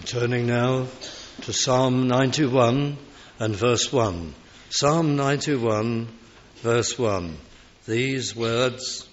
Turning now to Psalm 91 and verse 1. Psalm 91, verse 1. These words: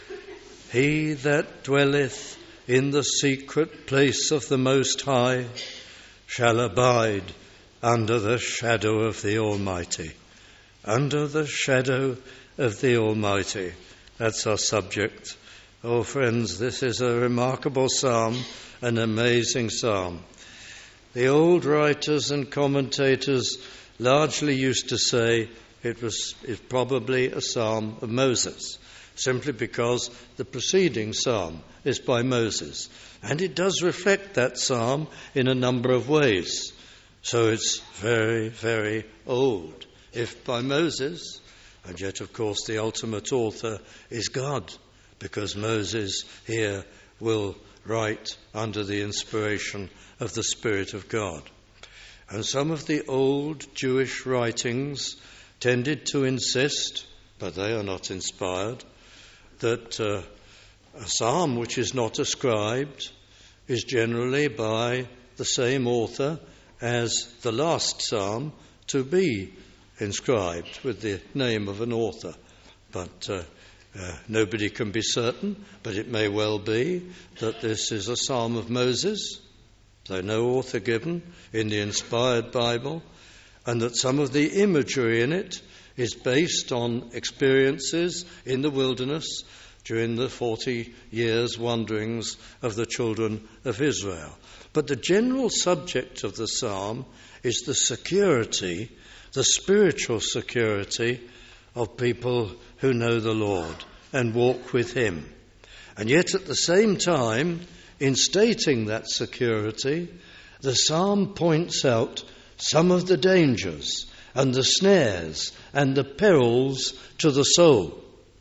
He that dwelleth in the secret place of the Most High shall abide under the shadow of the Almighty. Under the shadow of the Almighty. That's our subject. Oh, friends, this is a remarkable psalm, an amazing psalm. The old writers and commentators largely used to say it's probably a psalm of Moses, simply because the preceding psalm is by Moses. And it does reflect that psalm in a number of ways. So it's very, very old, if by Moses, and yet, of course, the ultimate author is God, because Moses here will write under the inspiration of the Spirit of God. And some of the old Jewish writings tended to insist, but they are not inspired, that a psalm which is not ascribed is generally by the same author as the last psalm to be inscribed with the name of an author. But nobody can be certain, but it may well be that this is a psalm of Moses, though no author given in the inspired Bible, and that some of the imagery in it is based on experiences in the wilderness during the 40 years' wanderings of the children of Israel. But the general subject of the psalm is the security, the spiritual security of people who know the Lord and walk with him. And yet at the same time, in stating that security, the psalm points out some of the dangers and the snares and the perils to the soul.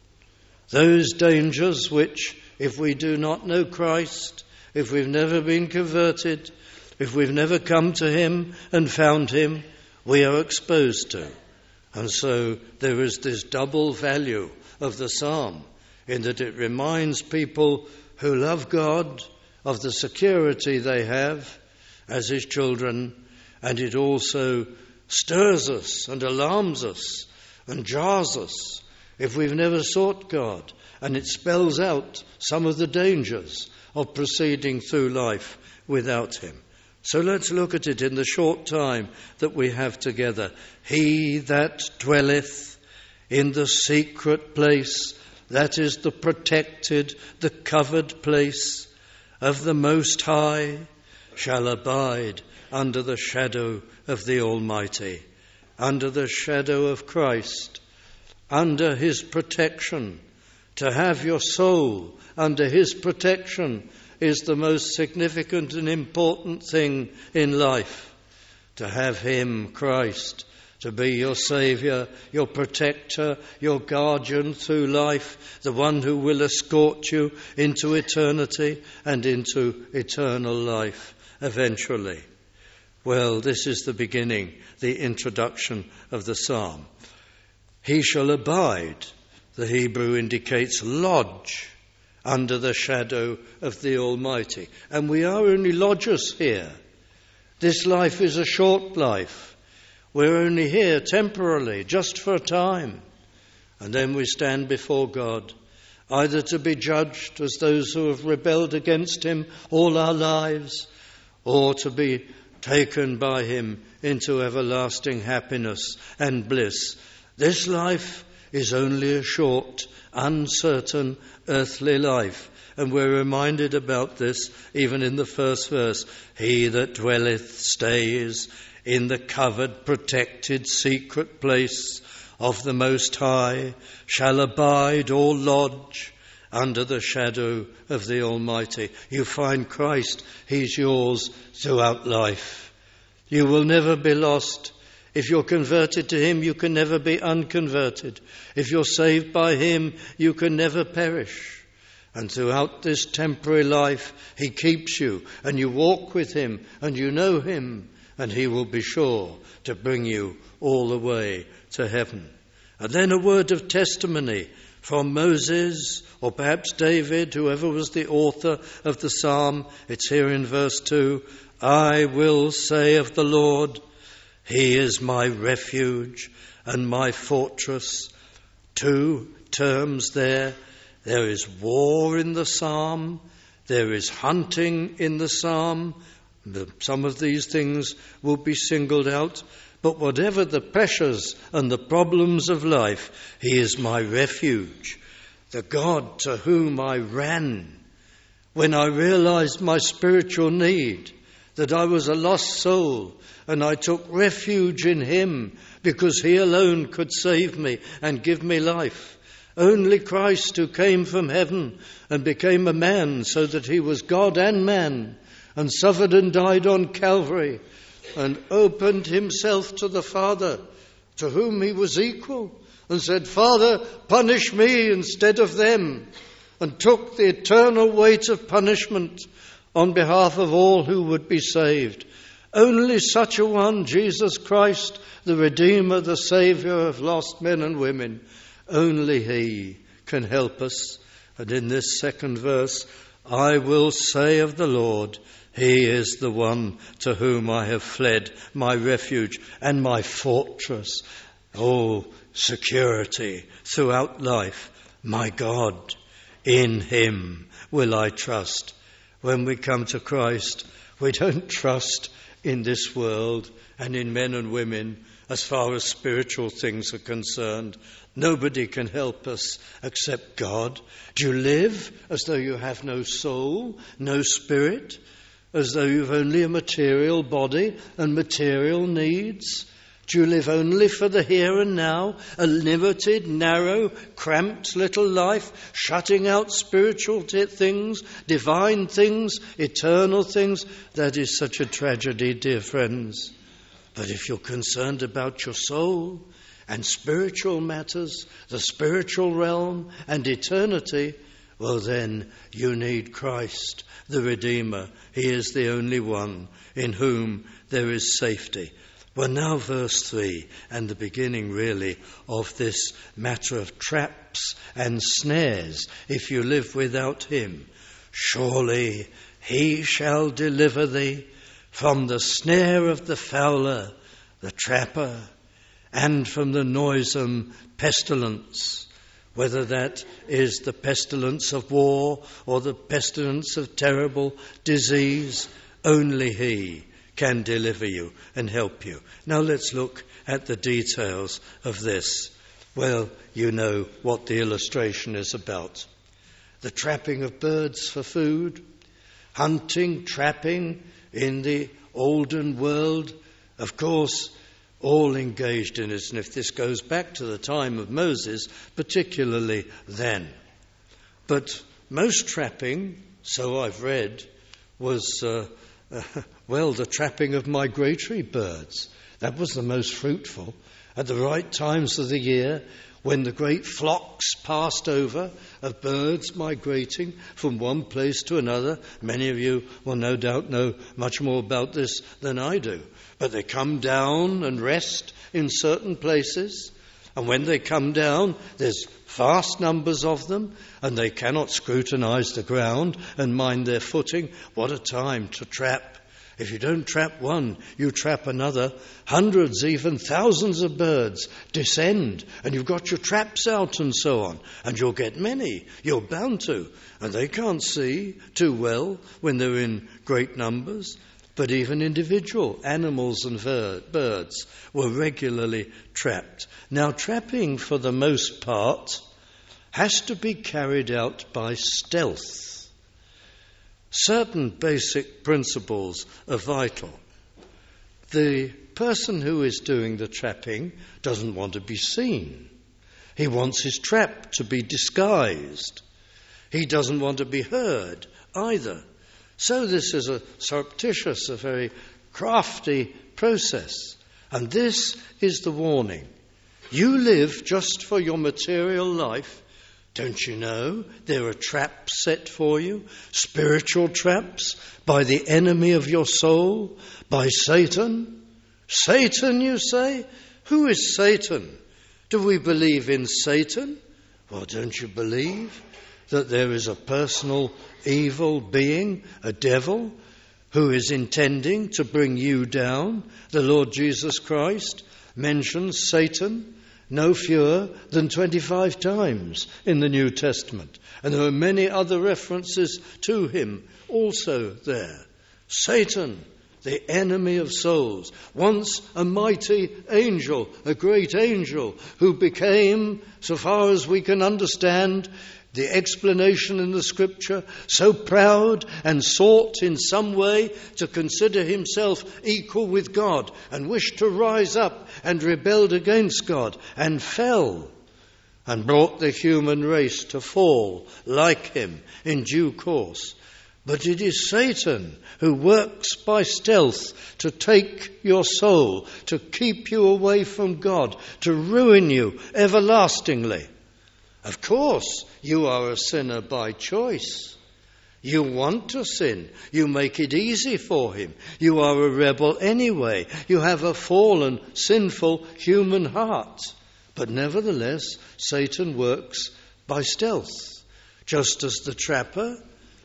Those dangers which, if we do not know Christ, if we've never been converted, if we've never come to him and found him, we are exposed to. And so there is this double value of the psalm, in that it reminds people who love God of the security they have as his children, and it also stirs us and alarms us and jars us if we've never sought God, and it spells out some of the dangers of proceeding through life without him. So let's look at it in the short time that we have together. He that dwelleth in the secret place, that is the protected, the covered place of the Most High, shall abide under the shadow of the Almighty, under the shadow of Christ, under his protection. To have your soul under his protection is the most significant and important thing in life. To have him, Christ, to be your Saviour, your protector, your guardian through life, the one who will escort you into eternity and into eternal life eventually. Well, this is the beginning, the introduction of the psalm. He shall abide, the Hebrew indicates lodge, under the shadow of the Almighty. And we are only lodgers here. This life is a short life. We're only here temporarily, just for a time. And then we stand before God, either to be judged as those who have rebelled against him all our lives, or to be taken by him into everlasting happiness and bliss. This life is only a short, uncertain, earthly life. And we're reminded about this even in the first verse. He that dwelleth, stays in the covered, protected, secret place of the Most High, shall abide or lodge under the shadow of the Almighty. You find Christ, he's yours throughout life. You will never be lost. If you're converted to him, you can never be unconverted. If you're saved by him, you can never perish. And throughout this temporary life, he keeps you, and you walk with him, and you know him, and he will be sure to bring you all the way to heaven. And then a word of testimony from Moses, or perhaps David, whoever was the author of the psalm. It's here in verse 2. I will say of the Lord, He is my refuge and my fortress. 2 terms there. There is war in the psalm. There is hunting in the psalm. Some of these things will be singled out. But whatever the pressures and the problems of life, He is my refuge, the God to whom I ran when I realized my spiritual need, that I was a lost soul, and I took refuge in Him because He alone could save me and give me life. Only Christ, who came from heaven and became a man so that He was God and man, and suffered and died on Calvary, and opened Himself to the Father, to whom He was equal, and said, Father, punish me instead of them, and took the eternal weight of punishment on behalf of all who would be saved. Only such a one, Jesus Christ, the Redeemer, the Saviour of lost men and women, only He can help us. And in this second verse, I will say of the Lord, He is the one to whom I have fled, my refuge and my fortress. Oh, security throughout life. My God, in Him will I trust. When we come to Christ, we don't trust in this world and in men and women as far as spiritual things are concerned. Nobody can help us except God. Do you live as though you have no soul, no spirit, as though you've only a material body and material needs? Do you live only for the here and now, a limited, narrow, cramped little life, shutting out spiritual things, divine things, eternal things? That is such a tragedy, dear friends. But if you're concerned about your soul and spiritual matters, the spiritual realm and eternity, well then you need Christ, the Redeemer. He is the only one in whom there is safety. Well, now verse 3, and the beginning really of this matter of traps and snares if you live without Him. Surely He shall deliver thee from the snare of the fowler, the trapper, and from the noisome pestilence, whether that is the pestilence of war or the pestilence of terrible disease. Only He can deliver you and help you. Now let's look at the details of this. Well, you know what the illustration is about. The trapping of birds for food, hunting, trapping in the olden world, of course, all engaged in it. And if this goes back to the time of Moses, particularly then. But most trapping, so I've read, was the trapping of migratory birds. That was the most fruitful. At the right times of the year, when the great flocks passed over of birds migrating from one place to another. Many of you will no doubt know much more about this than I do. But they come down and rest in certain places. And when they come down, there's vast numbers of them, and they cannot scrutinize the ground and mind their footing. What a time to trap. If you don't trap one, you trap another. Hundreds, even thousands of birds descend, and you've got your traps out and so on. And you'll get many. You're bound to. And they can't see too well when they're in great numbers. But even individual animals and birds were regularly trapped. Now, trapping, for the most part, has to be carried out by stealth. Certain basic principles are vital. The person who is doing the trapping doesn't want to be seen. He wants his trap to be disguised. He doesn't want to be heard either. So this is a surreptitious, a very crafty process. And this is the warning. You live just for your material life. Don't you know there are traps set for you? Spiritual traps by the enemy of your soul, by Satan. Satan, you say? Who is Satan? Do we believe in Satan? Well, don't you believe that there is a personal evil being, a devil, who is intending to bring you down, the Lord Jesus Christ, mentions Satan no fewer than 25 times in the New Testament. And there are many other references to him also there. Satan, the enemy of souls, once a mighty angel, a great angel, who became, so far as we can understand the explanation in the Scripture, so proud and sought in some way to consider himself equal with God and wished to rise up and rebelled against God and fell and brought the human race to fall like him in due course. But it is Satan who works by stealth to take your soul, to keep you away from God, to ruin you everlastingly. Of course, you are a sinner by choice. You want to sin. You make it easy for him. You are a rebel anyway. You have a fallen, sinful human heart. But nevertheless, Satan works by stealth. Just as the trapper,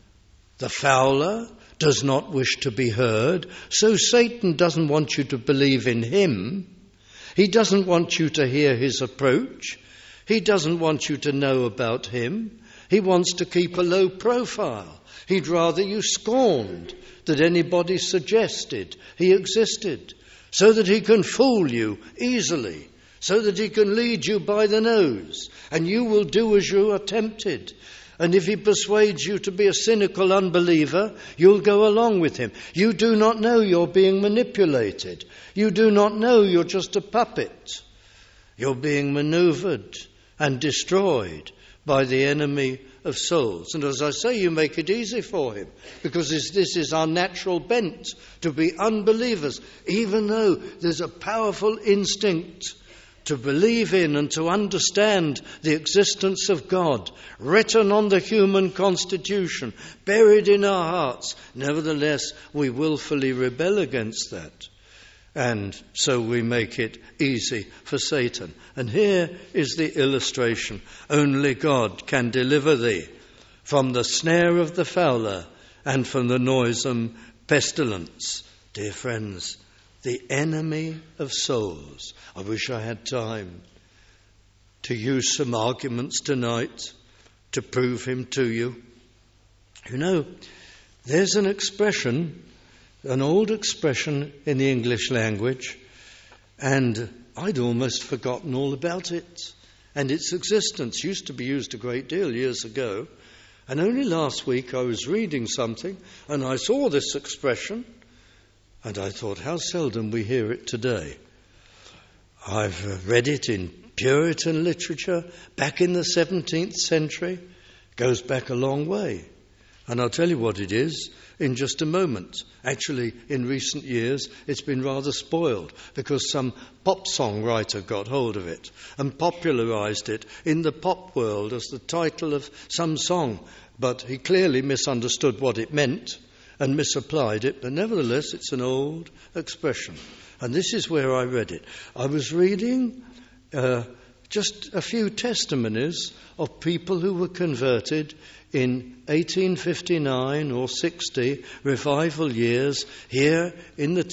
the fowler, does not wish to be heard, so Satan doesn't want you to believe in him. He doesn't want you to hear his approach. He doesn't want you to know about him. He wants to keep a low profile. He'd rather you scorned that anybody suggested he existed, so that he can fool you easily, so that he can lead you by the nose, and you will do as you are tempted. And if he persuades you to be a cynical unbeliever, you'll go along with him. You do not know you're being manipulated. You do not know you're just a puppet. You're being maneuvered and destroyed by the enemy of souls. And as I say, you make it easy for him, because this is our natural bent, to be unbelievers, even though there's a powerful instinct to believe in and to understand the existence of God, written on the human constitution, buried in our hearts. Nevertheless, we willfully rebel against that. And so we make it easy for Satan. And here is the illustration. Only God can deliver thee from the snare of the fowler and from the noisome pestilence. Dear friends, the enemy of souls. I wish I had time to use some arguments tonight to prove him to you. You know, there's an expression, an old expression in the English language, and I'd almost forgotten all about it. And its existence used to be used a great deal years ago. And only last week I was reading something and I saw this expression, and I thought, how seldom we hear it today. I've read it in Puritan literature back in the 17th century. Goes back a long way. And I'll tell you what it is in just a moment. Actually, in recent years, it's been rather spoiled because some pop song writer got hold of it and popularized it in the pop world as the title of some song. But he clearly misunderstood what it meant and misapplied it. But nevertheless, it's an old expression. And this is where I read it. I was reading just a few testimonies of people who were converted in 1859 or 60 revival years here in the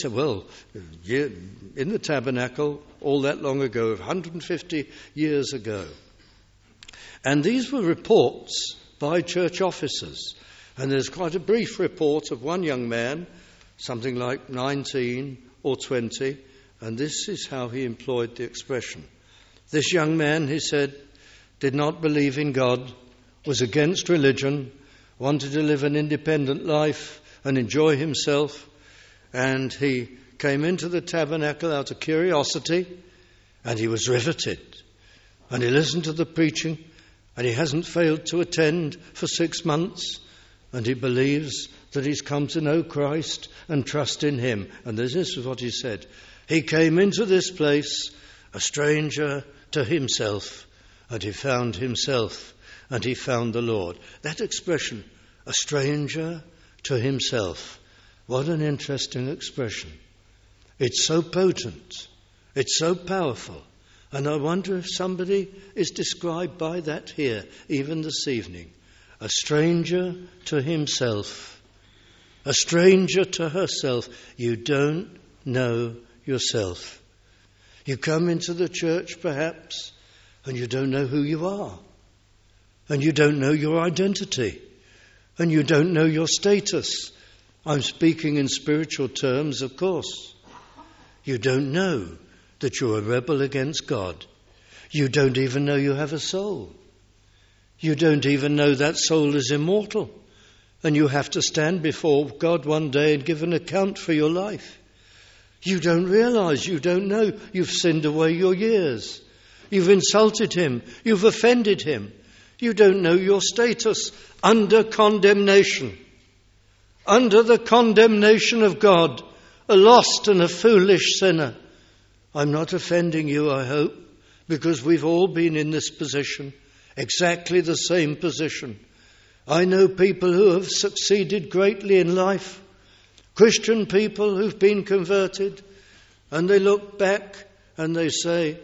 tabernacle all that long ago, 150 years ago. And these were reports by church officers. And there's quite a brief report of one young man, something like 19 or 20, and this is how he employed the expression. This young man, he said, did not believe in God, was against religion, wanted to live an independent life and enjoy himself, and he came into the tabernacle out of curiosity, and he was riveted. And he listened to the preaching, and he hasn't failed to attend for 6 months, and he believes that he's come to know Christ and trust in him. And this is what he said. He came into this place a stranger to himself, and he found himself, and he found the Lord. That expression, a stranger to himself, what an interesting expression. It's so potent, it's so powerful, and I wonder if somebody is described by that here, even this evening. A stranger to himself, a stranger to herself. You don't know yourself. You come into the church perhaps and you don't know who you are. And you don't know your identity. And you don't know your status. I'm speaking in spiritual terms, of course. You don't know that you're a rebel against God. You don't even know you have a soul. You don't even know that soul is immortal. And you have to stand before God one day and give an account for your life. You don't realize, you don't know, you've sinned away your years. You've insulted him. You've offended him. You don't know your status under condemnation. Under the condemnation of God, a lost and a foolish sinner. I'm not offending you, I hope, because we've all been in this position, exactly the same position. I know people who have succeeded greatly in life, Christian people who've been converted, and they look back and they say,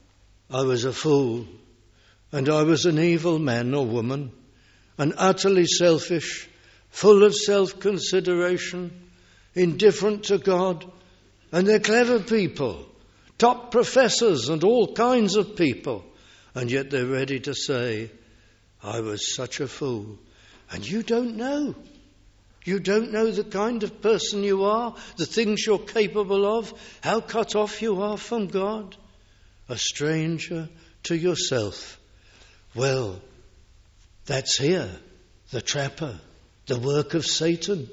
I was a fool, and I was an evil man or woman, and utterly selfish, full of self-consideration, indifferent to God. And they're clever people, top professors and all kinds of people. And yet they're ready to say, I was such a fool. And you don't know. You don't know the kind of person you are, the things you're capable of, how cut off you are from God. A stranger to yourself. Well, that's here, the trapper, the work of Satan.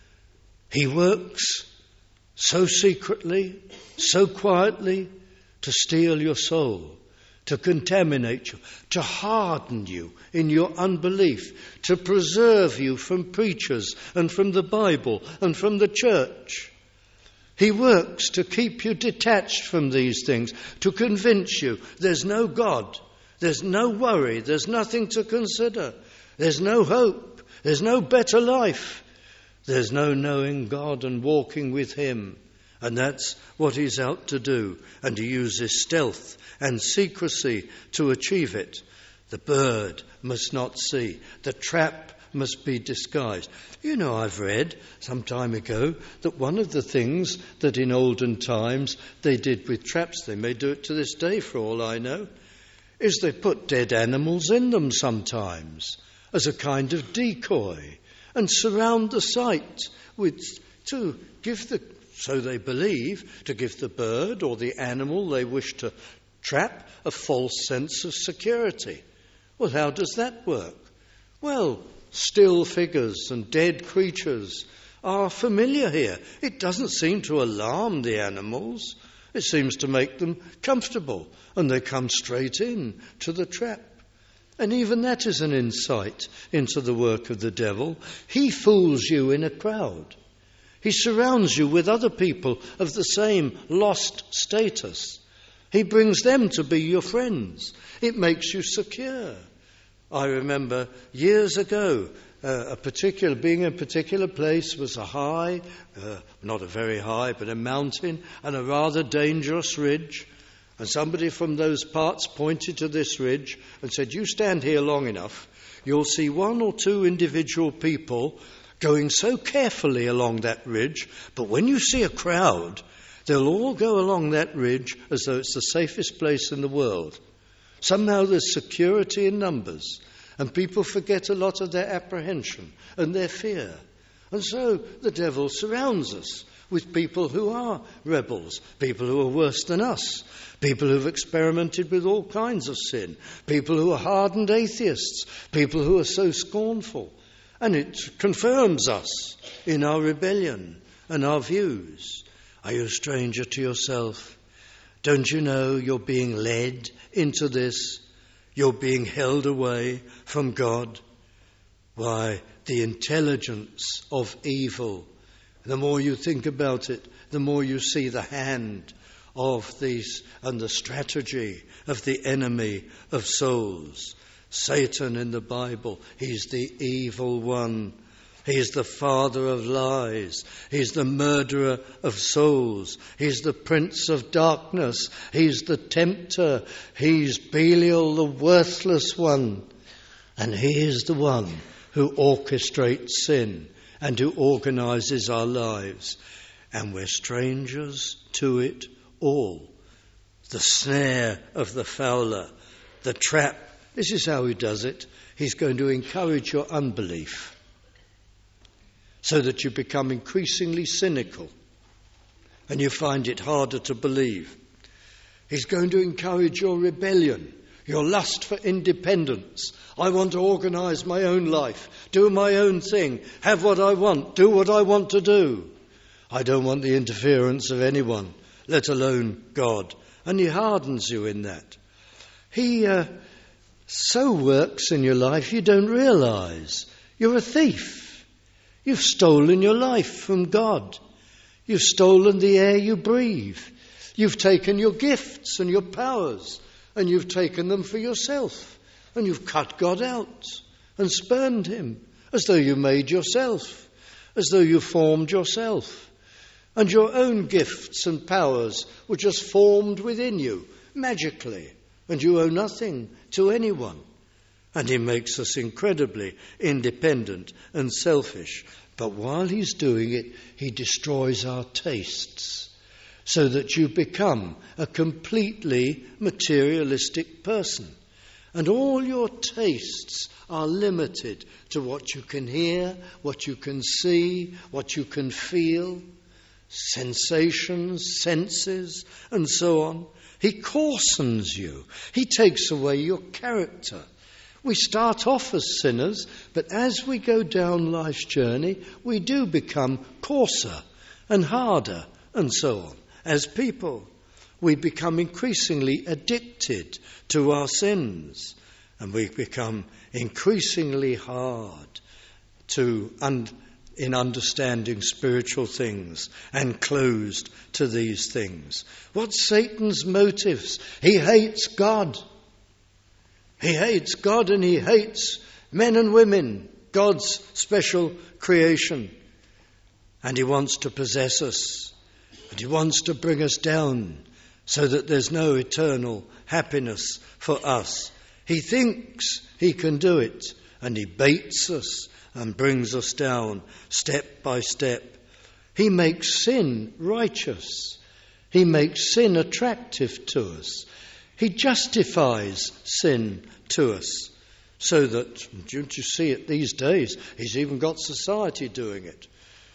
He works so secretly, so quietly, to steal your soul, to contaminate you, to harden you in your unbelief, to preserve you from preachers and from the Bible and from the church. He works to keep you detached from these things, to convince you there's no God, there's no worry, there's nothing to consider, there's no hope, there's no better life, there's no knowing God and walking with him. And that's what he's out to do. And he uses stealth and secrecy to achieve it. The bird must not see. The trap must be disguised. You know, I've read some time ago that one of the things that in olden times they did with traps, they may do it to this day for all I know, is they put dead animals in them sometimes as a kind of decoy and surround the site to give the, so they believe, to give the bird or the animal they wish to trap a false sense of security. Well, how does that work? Well, still figures and dead creatures are familiar here. It doesn't seem to alarm the animals. It seems to make them comfortable, and they come straight in to the trap. And even that is an insight into the work of the devil. He fools you in a crowd. He surrounds you with other people of the same lost status. He brings them to be your friends. It makes you secure. I remember years ago, being in a particular place was a high, not a very high, but a mountain and a rather dangerous ridge. And somebody from those parts pointed to this ridge and said, you stand here long enough, you'll see one or two individual people going so carefully along that ridge, but when you see a crowd, they'll all go along that ridge as though it's the safest place in the world. Somehow there's security in numbers, and people forget a lot of their apprehension and their fear. And so the devil surrounds us with people who are rebels, people who are worse than us, people who've experimented with all kinds of sin, people who are hardened atheists, people who are so scornful. And it confirms us in our rebellion and our views. Are you a stranger to yourself? Don't you know you're being led into this? You're being held away from God. Why, the intelligence of evil. The more you think about it, the more you see the hand of these and the strategy of the enemy of souls. Satan in the Bible, he's the evil one. He's the father of lies. He's the murderer of souls. He's the prince of darkness. He's the tempter. He's Belial, the worthless one. And he is the one who orchestrates sin and who organises our lives. And we're strangers to it all. The snare of the fowler, the trap. This is how he does it. He's going to encourage your unbelief so that you become increasingly cynical and you find it harder to believe. He's going to encourage your rebellion, your lust for independence. I want to organise my own life, do my own thing, have what I want, do what I want to do. I don't want the interference of anyone, let alone God. And he hardens you in that. He so works in your life you don't realise. You're a thief. You've stolen your life from God. You've stolen the air you breathe. You've taken your gifts and your powers and you've taken them for yourself. And you've cut God out and spurned him as though you made yourself, as though you formed yourself. And your own gifts and powers were just formed within you, magically, and you owe nothing to anyone. And he makes us incredibly independent and selfish. But while he's doing it, he destroys our tastes, so that you become a completely materialistic person. And all your tastes are limited to what you can hear, what you can see, what you can feel. Sensations, senses, and so on. He coarsens you. He takes away your character. We start off as sinners, but as we go down life's journey, we do become coarser and harder and so on. As people, we become increasingly addicted to our sins, and we become increasingly hard in understanding spiritual things and closed to these things. What's Satan's motives? He hates God. He hates God and he hates men and women, God's special creation. And he wants to possess us. And he wants to bring us down so that there's no eternal happiness for us. He thinks he can do it and he baits us and brings us down step by step. He makes sin righteous. He makes sin attractive to us. He justifies sin to us. So that, don't you see it these days, he's even got society doing it.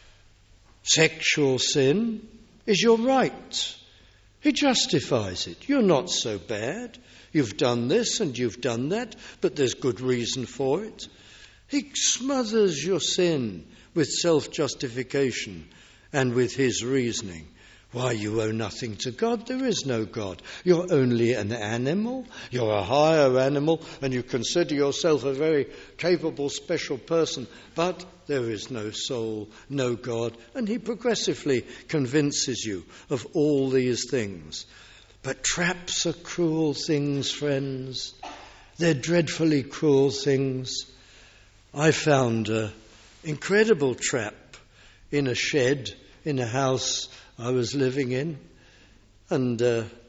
Sexual sin is your right. He justifies it. You're not so bad. You've done this and you've done that, but there's good reason for it. He smothers your sin with self-justification and with his reasoning. Why, you owe nothing to God. There is no God. You're only an animal. You're a higher animal, and you consider yourself a very capable, special person. But there is no soul, no God. And he progressively convinces you of all these things. But traps are cruel things, friends. They're dreadfully cruel things. I found an incredible trap in a shed in a house I was living in. And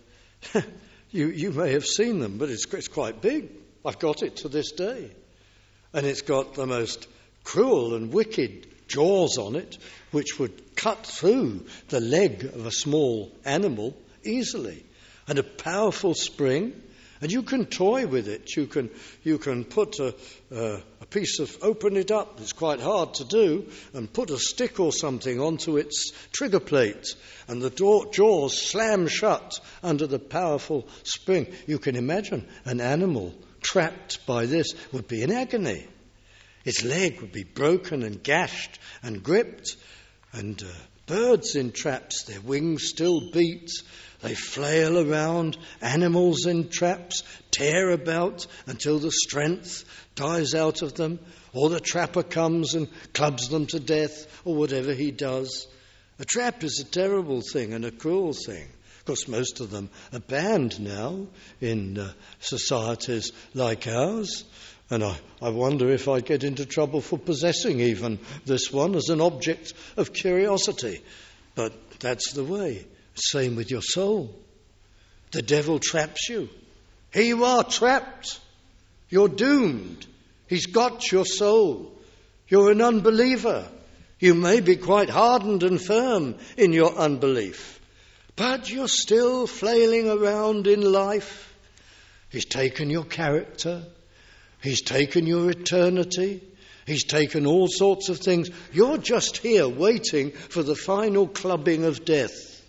you may have seen them, but it's quite big. I've got it to this day. And it's got the most cruel and wicked jaws on it, which would cut through the leg of a small animal easily. And a powerful spring. And you can toy with it. You can put a piece of, open it up, it's quite hard to do, and put a stick or something onto its trigger plate, and the jaws slam shut under the powerful spring. You can imagine an animal trapped by this would be in agony. Its leg would be broken and gashed and gripped, and birds in traps, their wings still beat. They flail around, animals in traps tear about until the strength dies out of them, or the trapper comes and clubs them to death, or whatever he does. A trap is a terrible thing and a cruel thing. Of course, most of them are banned now in societies like ours, and I wonder if I'd get into trouble for possessing even this one as an object of curiosity. But that's the way. Same with your soul. The devil traps you. Here you are, trapped. You're doomed. He's got your soul. You're an unbeliever. You may be quite hardened and firm in your unbelief, but you're still flailing around in life. He's taken your character. He's taken your eternity. He's taken all sorts of things. You're just here waiting for the final clubbing of death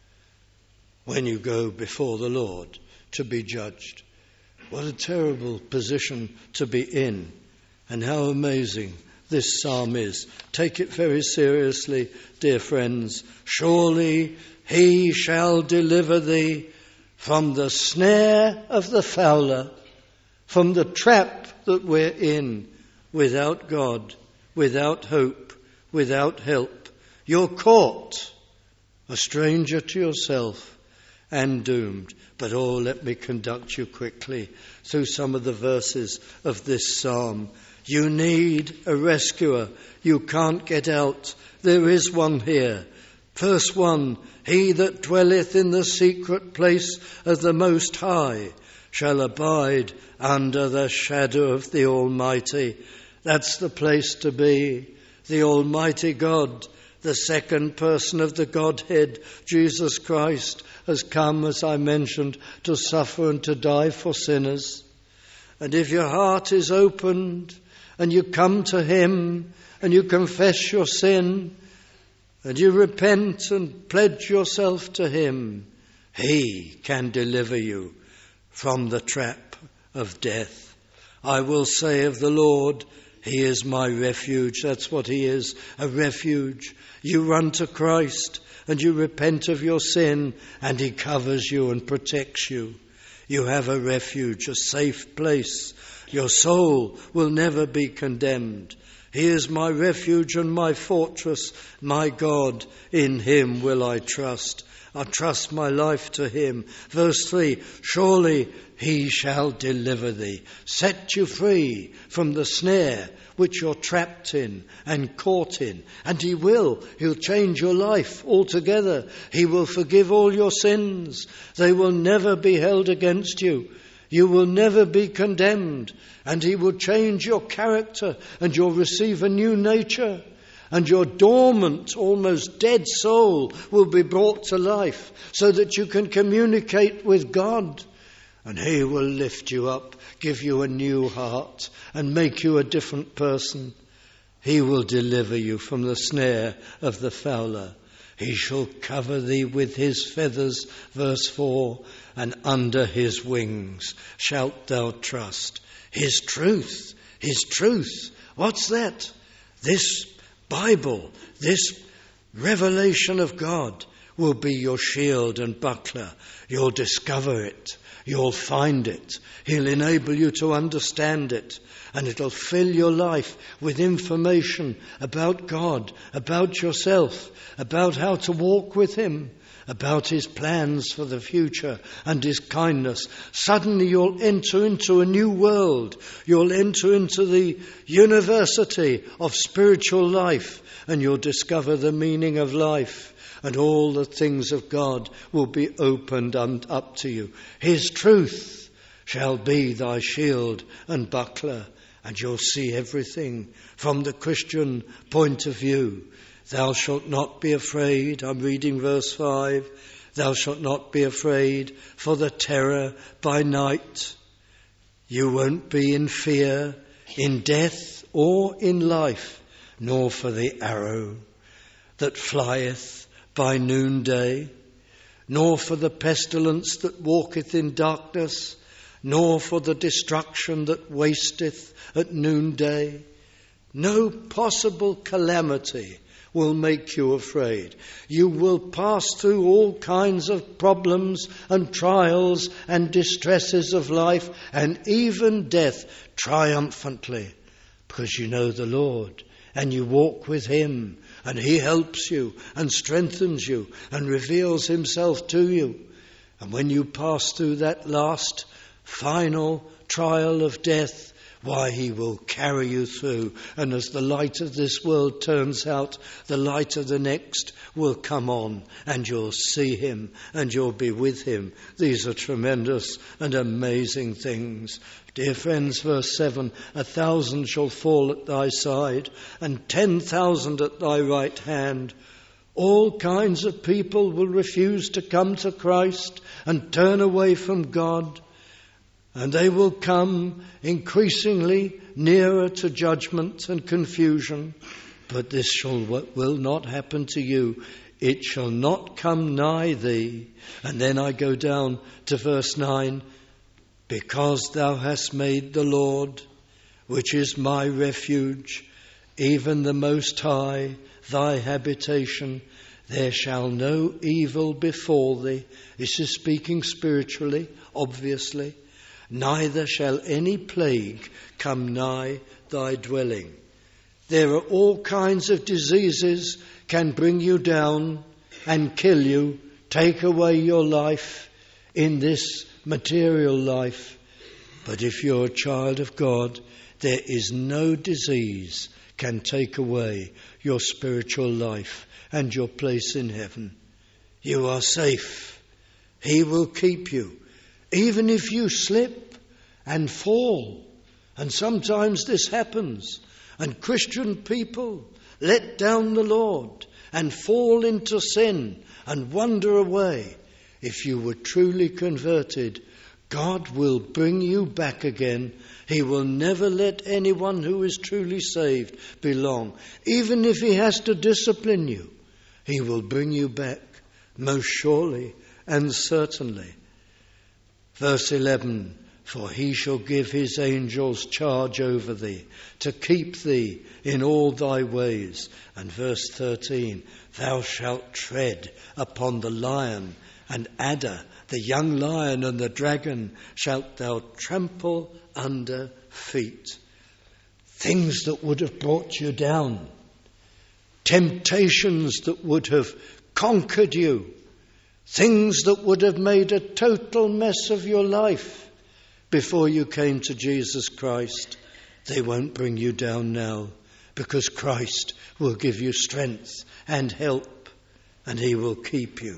when you go before the Lord to be judged. What a terrible position to be in, and how amazing this psalm is. Take it very seriously, dear friends. Surely he shall deliver thee from the snare of the fowler, from the trap that we're in, without God, without hope, without help. You're caught, a stranger to yourself, and doomed. But let me conduct you quickly through some of the verses of this psalm. You need a rescuer. You can't get out. There is one here. Verse 1, he that dwelleth in the secret place of the Most High shall abide under the shadow of the Almighty. That's the place to be. The Almighty God, the second person of the Godhead, Jesus Christ, has come, as I mentioned, to suffer and to die for sinners. And if your heart is opened and you come to him and you confess your sin and you repent and pledge yourself to him, he can deliver you from the trap of death. I will say of the Lord, he is my refuge. That's what he is, a refuge. You run to Christ and you repent of your sin and he covers you and protects you. You have a refuge, a safe place. Your soul will never be condemned. He is my refuge and my fortress, my God, in him will I trust. I trust my life to him. Verse 3, surely he shall deliver thee, set you free from the snare which you're trapped in and caught in. And he will. He'll change your life altogether. He will forgive all your sins. They will never be held against you. You will never be condemned. And he will change your character, and you'll receive a new nature. And your dormant, almost dead soul will be brought to life so that you can communicate with God. And he will lift you up, give you a new heart, and make you a different person. He will deliver you from the snare of the fowler. He shall cover thee with his feathers, verse 4, and under his wings shalt thou trust. His truth. What's that? This Bible, this revelation of God will be your shield and buckler. You'll discover it. You'll find it. He'll enable you to understand it. And it'll fill your life with information about God, about yourself, about how to walk with him, about his plans for the future and his kindness. Suddenly you'll enter into a new world. You'll enter into the university of spiritual life, and you'll discover the meaning of life. And all the things of God will be opened up to you. His truth shall be thy shield and buckler, and you'll see everything from the Christian point of view. Thou shalt not be afraid. I'm reading verse 5. Thou shalt not be afraid for the terror by night. You won't be in fear in death or in life, nor for the arrow that flieth by noonday, nor for the pestilence that walketh in darkness, nor for the destruction that wasteth at noonday. No possible calamity will make you afraid. You will pass through all kinds of problems and trials and distresses of life, and even death, triumphantly, because you know the Lord and you walk with him. And he helps you and strengthens you and reveals himself to you. And when you pass through that last, final trial of death, why he will carry you through. And as the light of this world turns out, the light of the next will come on, and you'll see him and you'll be with him. These are tremendous and amazing things. Dear friends, verse 7, 1,000 shall fall at thy side and 10,000 at thy right hand. All kinds of people will refuse to come to Christ and turn away from God. And they will come increasingly nearer to judgment and confusion. But this will not happen to you. It shall not come nigh thee. And then I go down to verse 9. Because thou hast made the Lord, which is my refuge, even the Most High, thy habitation, there shall no evil befall thee. This is speaking spiritually, obviously. Neither shall any plague come nigh thy dwelling. There are all kinds of diseases can bring you down and kill you, take away your life in this material life. But if you're a child of God, there is no disease can take away your spiritual life and your place in heaven. You are safe. He will keep you. Even if you slip and fall, and sometimes this happens, and Christian people let down the Lord and fall into sin and wander away, if you were truly converted, God will bring you back again. He will never let anyone who is truly saved belong. Even if he has to discipline you, he will bring you back, most surely and certainly. Verse 11, for he shall give his angels charge over thee, to keep thee in all thy ways. And verse 13, thou shalt tread upon the lion and adder, the young lion and the dragon shalt thou trample under feet. Things that would have brought you down, temptations that would have conquered you, things that would have made a total mess of your life before you came to Jesus Christ, they won't bring you down now, because Christ will give you strength and help, and he will keep you.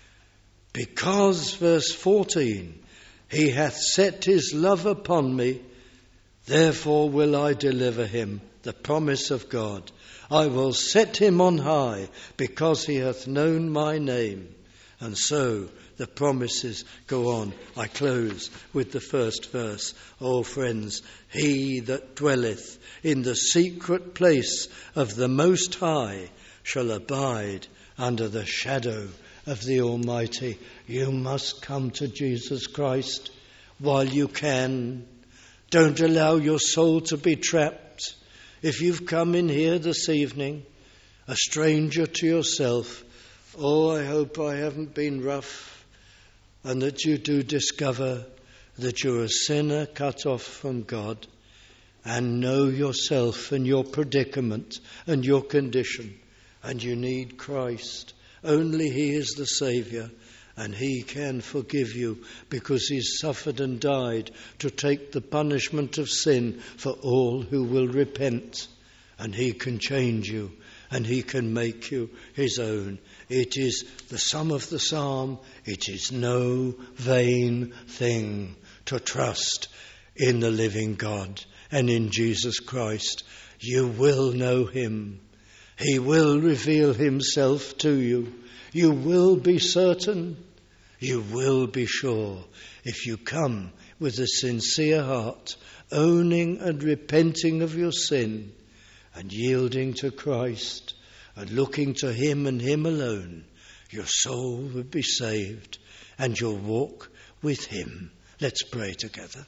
Because, verse 14, he hath set his love upon me, therefore will I deliver him, the promise of God. I will set him on high, because he hath known my name. And so the promises go on. I close with the first verse. Oh friends, he that dwelleth in the secret place of the Most High shall abide under the shadow of the Almighty. You must come to Jesus Christ while you can. Don't allow your soul to be trapped. If you've come in here this evening, a stranger to yourself, oh, I hope I haven't been rough, and that you do discover that you're a sinner cut off from God, and know yourself and your predicament and your condition, and you need Christ. Only he is the Saviour, and he can forgive you, because he's suffered and died to take the punishment of sin for all who will repent. And he can change you, and he can make you his own. It is the sum of the psalm. It is no vain thing to trust in the living God and in Jesus Christ. You will know him. He will reveal himself to you. You will be certain. You will be sure if you come with a sincere heart, owning and repenting of your sin and yielding to Christ and looking to him and him alone. Your soul will be saved and you'll walk with him. Let's pray together.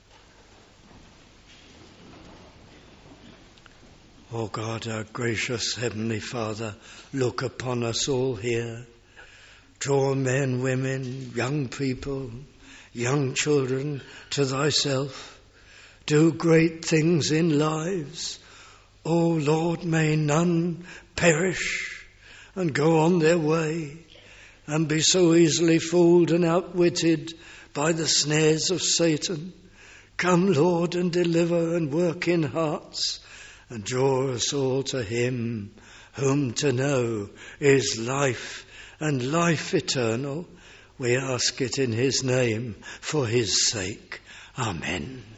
Oh God, our gracious Heavenly Father, look upon us all here. Draw men, women, young people, young children to thyself. Do great things in lives. Oh Lord, may none perish and go on their way and be so easily fooled and outwitted by the snares of Satan. Come, Lord, and deliver and work in hearts, and draw us all to him, whom to know is life and life eternal. We ask it in his name, for his sake. Amen.